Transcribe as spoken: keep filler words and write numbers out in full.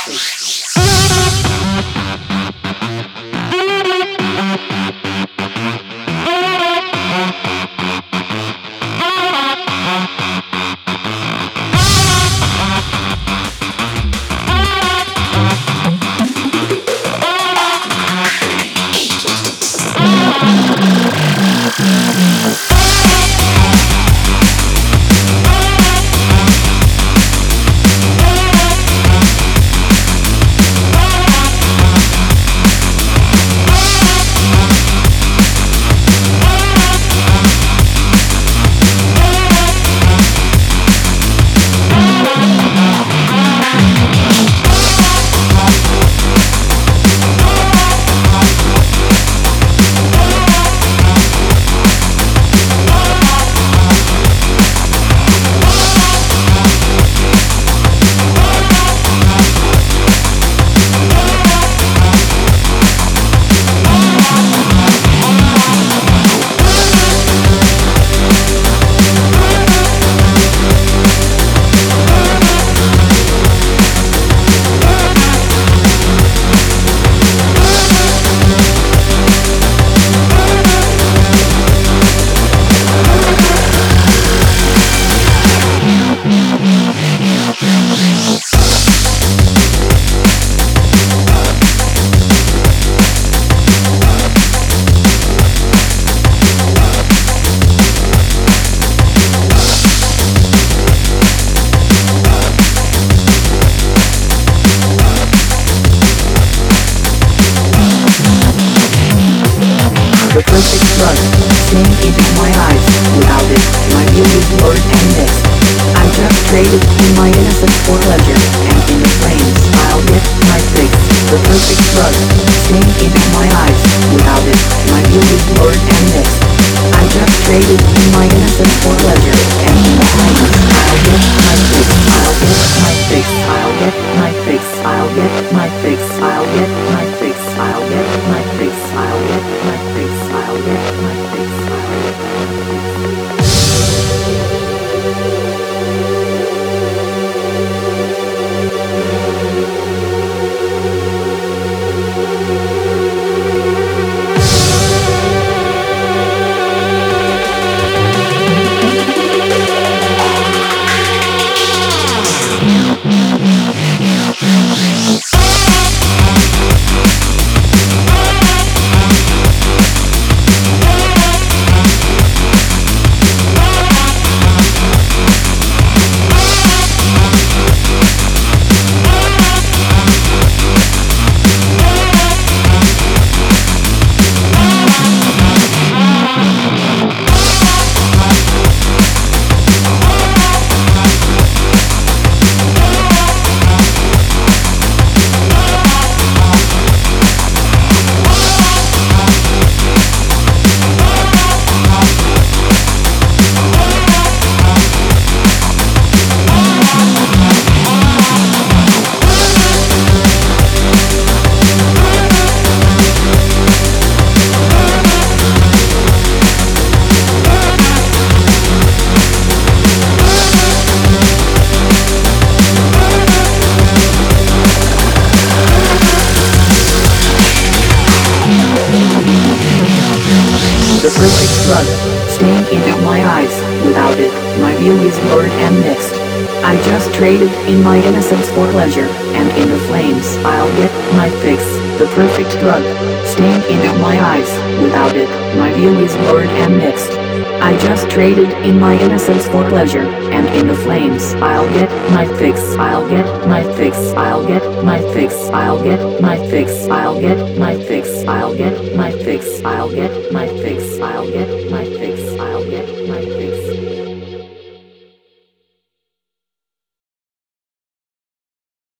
In my innocence for pleasure, and in the flames I'll get my fix, the perfect drug, stained into my eyes, without it, my view is blurred and mixed. I just traded in my innocence for pleasure, and in the flames I'll get my fix, I'll get my fix, I'll get my fix, I'll get my fix, I'll get my fix, I'll get my fix, I'll get my fix, I'll get